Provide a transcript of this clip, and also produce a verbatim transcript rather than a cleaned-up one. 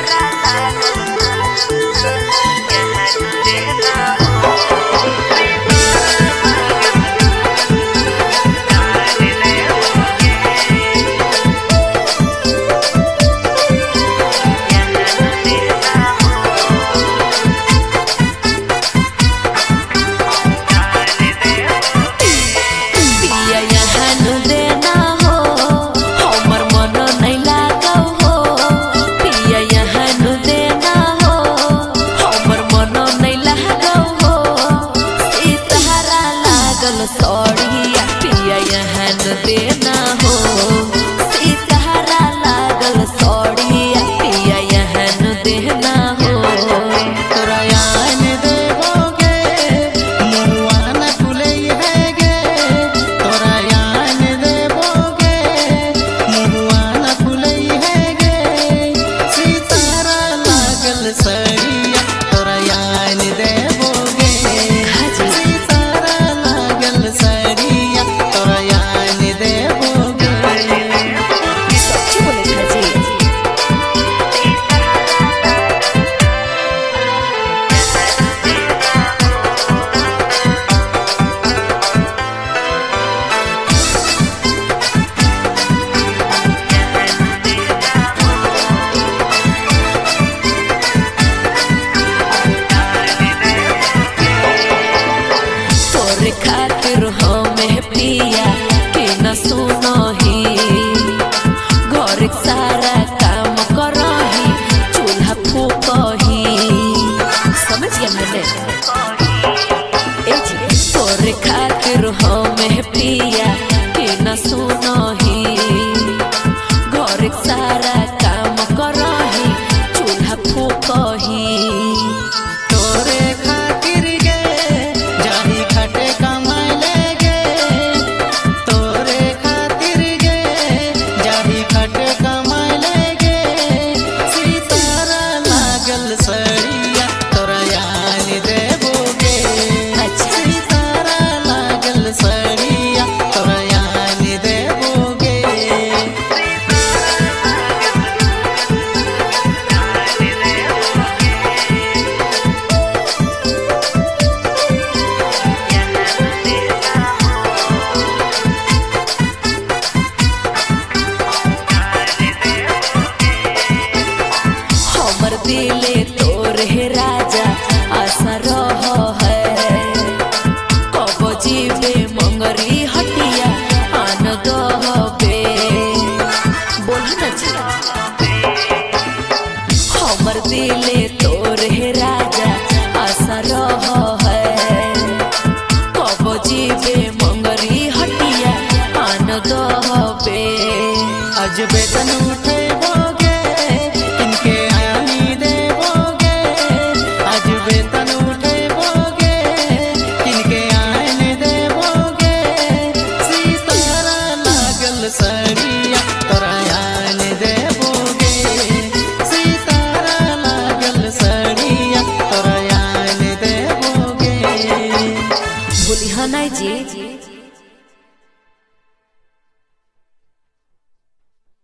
सौड़िया पिया यहाँ न देना हो, सीतारा लागल सौड़िया पिया यहाँ न देना हो। तोरा यान देवोगे मुआ न खुले है गे, तोरा यान देवोगे मुआ न खुले है गे, सीतारा लागल सड़िया तोरा यान देवोगे, सड़िया तोरा यान देवोगे। सच्ची बोले खाजी तोरे खातिर हमें पिया के न सुनो ही, घर सारा काम करही चूल्हा फूकही, समझ गया मैंने। तोरे खातिर हमें पिया के न सुनो ही, घर सारा काम करही चूल्हा फूकही। तोरे खातिर गे जाही खटे कमाए ले गे, तोरे खातिर गे जाही खटे कमाए ले गे, सीतारा लागल सड़िया तोरा यान देवोगे, सीतारा लागल सड़िया तोरा यान देवोगे। हमर दिले तोरे राजा आशा रह है, कब जीवे मंगरी हटिया आन दहबे, बोल न जी। हमर दिले तोरे राजा आशा रह है, कब जीवे मंगरी हटिया आन दहबे। आज वेतन उठे भोगे इनके आनी देवोगे, आज वेतन उठे भोगे इनके आने देवोगे, सीतारा लागल सड़िया तोरा यान देवोगे, सीतारा लागल सड़िया तोरा यान देवोगे। बोली हाँ नहीं जी।